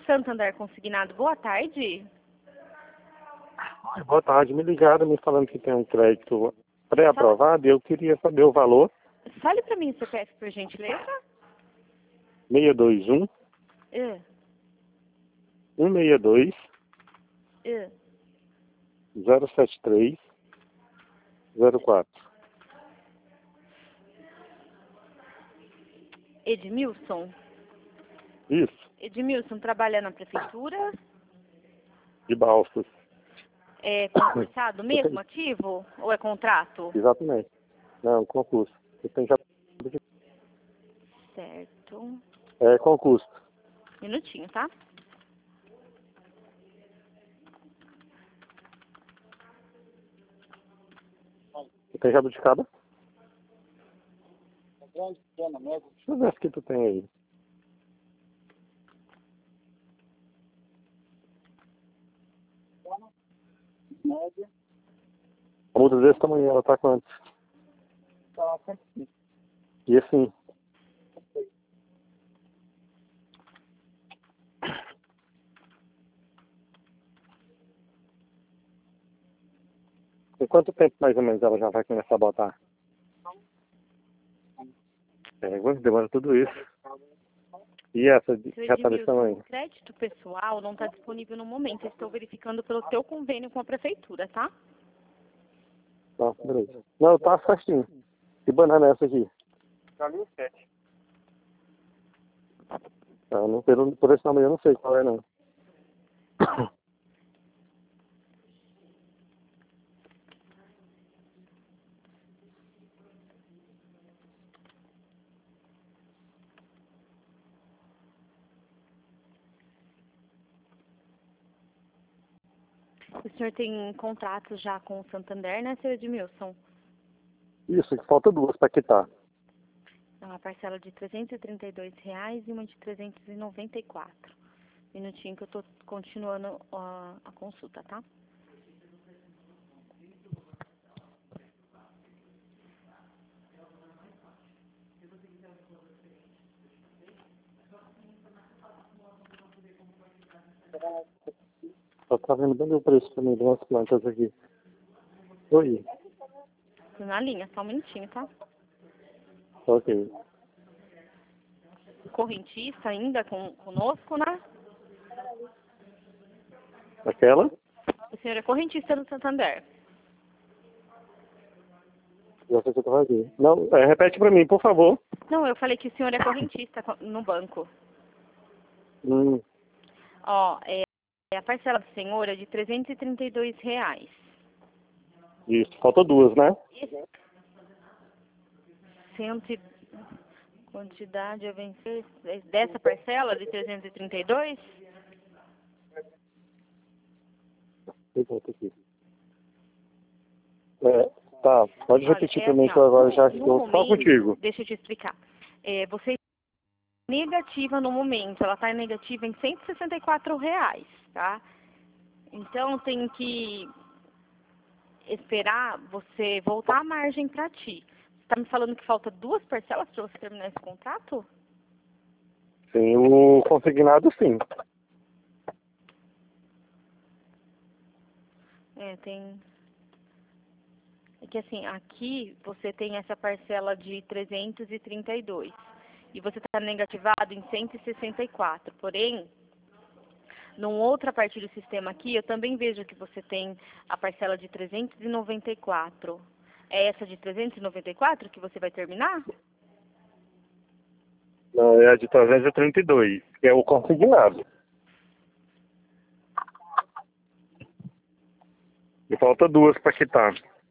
Santander Consignado, boa tarde. Boa tarde, me ligaram me falando que tem um crédito pré-aprovado e eu queria saber o valor. Fale para mim o CPF, por gentileza. 621 É, 162 é. 073 04. Edmilson. Isso, Edmilson trabalha na prefeitura? de Balsas. É concursado mesmo, ativo? Ou é contrato? Exatamente. Não, concurso. Eu tenho já... Certo. É concurso. Minutinho, tá? Você tem jabuticaba? Deixa eu ver se que tu tem aí. A muda desse tamanho, ela tá quanto? E assim, em quanto tempo mais ou menos ela já vai começar a botar? Demora tudo isso. E essa já tá desse Edmilson, tamanho? o crédito pessoal não está disponível no momento. Eu estou verificando pelo teu convênio com a prefeitura, tá? Não, beleza. Não, tá certinho. Que banana é essa aqui? Ah, não, por esse tamanho eu não sei qual é, não. O senhor tem contrato já com o Santander, né, seu Edmilson? Isso, que falta duas para quitar. É uma parcela de R$ 332 e uma de 394. Minutinho que eu estou continuando a consulta, tá? Só tá vendo bem o preço também de umas plantas aqui. Oi. Tô na linha, só um minutinho, tá? Ok. Correntista ainda conosco, né? Aquela? O senhor é correntista do Santander. Já sei que eu tava aqui. Não, repete para mim, por favor. Não, eu falei que o senhor é correntista no banco. Hum, Ó, a parcela do senhor é de R$ 332. isso, falta duas, né? Cento, quantidade a vencer dessa parcela de 332? Eu volto aqui. Tá, pode Olha, repetir é para mim assim, que eu ó, agora já no estou só momento, contigo. deixa eu te explicar. Você é negativa no momento, ela está negativa em R$ 164, tá? Então tem que esperar você voltar a margem para ti. Você está me falando que falta duas parcelas para você terminar esse contrato? Sim, o consignado sim. Tem. É que assim, aqui você tem essa parcela de 332 e você está negativado em 164. Porém, numa outra parte do sistema aqui, eu também vejo que você tem a parcela de 394. É essa de 394 que você vai terminar? Não, é a de 332, que é o consignado. E falta duas para quitar.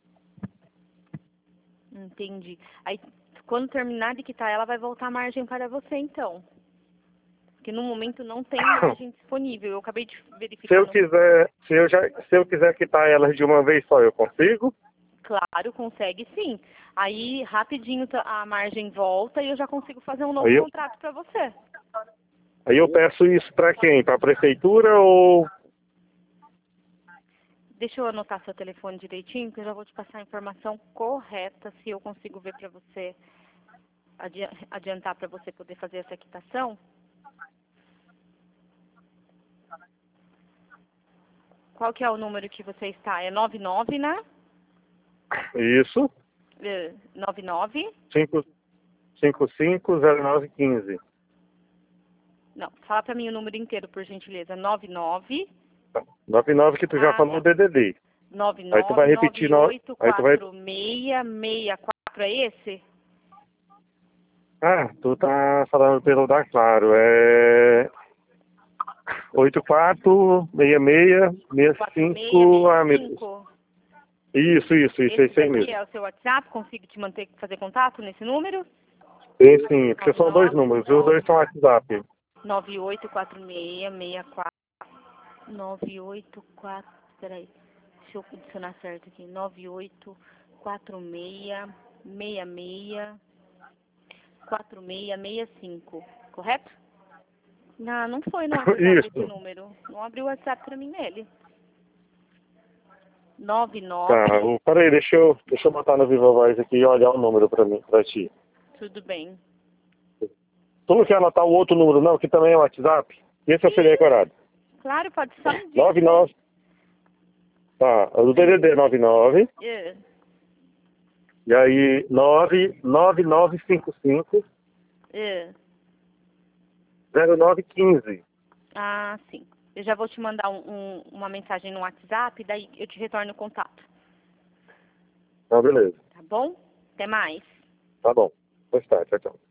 Entendi. Aí, quando terminar de quitar, ela vai voltar a margem para você, então. Porque no momento não tem margem disponível. Eu acabei de verificar. Se eu quiser quitar elas de uma vez só, eu consigo? Claro, consegue sim. Aí, rapidinho, a margem volta e eu já consigo fazer um novo Aí contrato para você. Aí eu peço isso para quem? Para a prefeitura ou... Deixa eu anotar seu telefone direitinho, que eu já vou te passar a informação correta, se eu consigo ver para você, adiantar para você poder fazer essa quitação. Qual que é o número que você está? É 99, né? Isso. 99? 550915. Não, fala pra mim o número inteiro, por gentileza. 99. 99 que tu já falou Tá. o DDD. Aí tu vai repetir, aí tu vai... 99984664, é esse? Ah, tu tá falando pelo da Claro. É 846665. Ah, meu Deus. 4665. Isso, Esse esse aí daqui mesmo. é o seu WhatsApp? Consigo te manter, fazer contato nesse número? Sim, porque são dois números, os dois são WhatsApp. 984664. 984. Peraí. Deixa eu adicionar certo aqui. 9846664665. Correto? Não, não foi no WhatsApp esse Isso. número. Não abriu o WhatsApp pra mim nele. Tá, 99. peraí, deixa eu botar no Viva Voz aqui e olhar o número pra ti. Tudo bem. Tu não quer anotar o outro número não, que também é WhatsApp? Esse eu seria decorado. Claro, pode só me dizer. 99. Tá, o DDD 99. É. E aí 99955 É. 0915. Ah, sim. Eu já vou te mandar uma mensagem no WhatsApp, daí eu te retorno o contato. Tá, beleza. Tá bom? Até mais. Tá bom. Pois tá, tchau, tchau.